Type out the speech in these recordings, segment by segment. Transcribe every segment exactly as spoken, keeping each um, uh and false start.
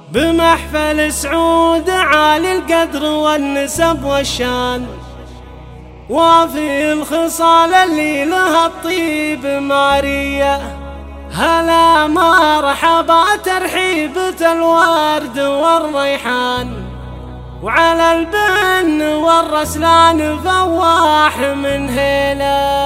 بمحفل سعود عالي القدر والنسب والشان، وفي الخصال اللي لها الطيب مارية. هلا مرحبا ترحيبة الورد والريحان، وعلى البن والرسلان فواح من هلا.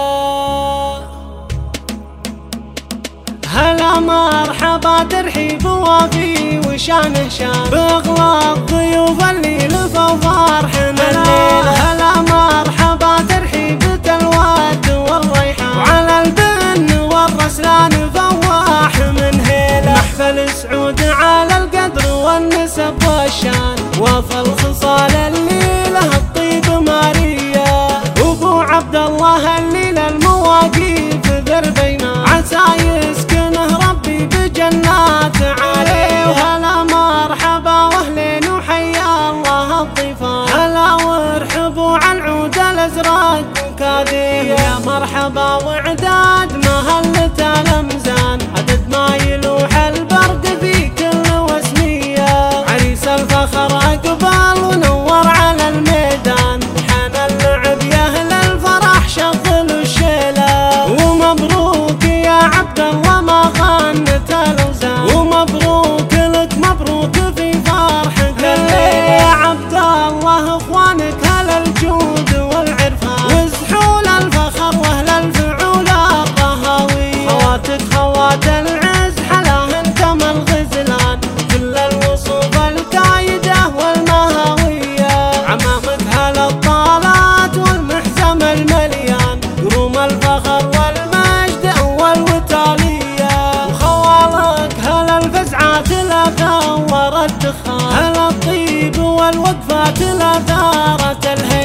هلا مرحبا ترحيب وفي وشانه شان، باغلى الضيوف اللي لفوا فرحنا الليلة. هلا مرحبا ترحيبة الورد والريحان، وعلى البن والرسلان فواح من هلا. محفل سعود على القدر والنسب والشان، وفي الخصال اللي له الطيب مارية. وابو عبد الله اللي للمواقيف ذربينا، عسى يسكنه ربي بجنات عليه. وهلا مرحبا واهلين وحيا الله الضيفان، هلا وارحبوا على العود الازرق وكاذيه. يا مرحبا وعداد مهلة الامزان، عدد ما يلوح البرد في كل وسميه. عريس الفخر اقبل ونور على الميدان، حان اللعب يا اهل الفرح شغلوا الشيله. ومبروك يا عبد الله ما غنت الاوزان، ومبروك لك مبروك في فرحك الليله. يا عبد الله اخوانك اهل الجود والعرفان، وزحول الفخر واهل الفعول الرهاويه. خواتك خوات العز حلاهن كما الغزلان، كل الوصوف الكايده والمهاويه. عمامك اهل الطالات والمحزم المليان، قروم الفخر والمجد والوتاليه. وخوالك اهل الفزعات لا ثور الدخان، اهل الطيب والوقفات لا ثارت الهيام.